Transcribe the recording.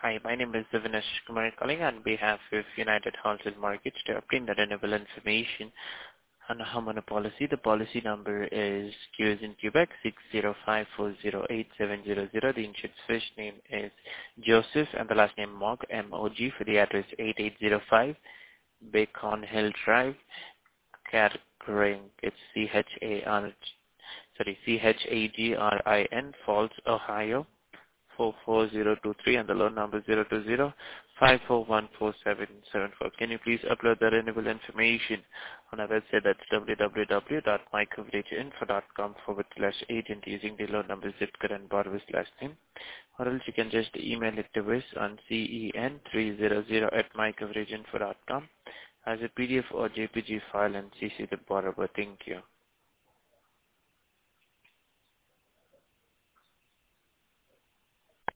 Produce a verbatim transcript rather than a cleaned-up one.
Hi, my name is Divinash Kumar calling on behalf of United Wholesale Markets to obtain the renewable information on a homeowner policy. The policy number is Q as in Quebec six zero five four zero eight seven zero zero. The insured's first name is Joseph and the last name Mog, M O G, for the address eight eight zero five Bacon Hill Drive, Caring. It's C H A R, sorry, C H A G R I N, Falls, Ohio four four zero two three, and the loan number zero two zero five four one four seven seven four. Can you please upload the renewable information on our website? That's w w w dot my coverage info dot com forward slash agent using the loan number, zip code, and borrower's last name. Or else you can just email it to us on cen three hundred at my coverage info dot com as a P D F or J P G file and C C the borrower. Thank you.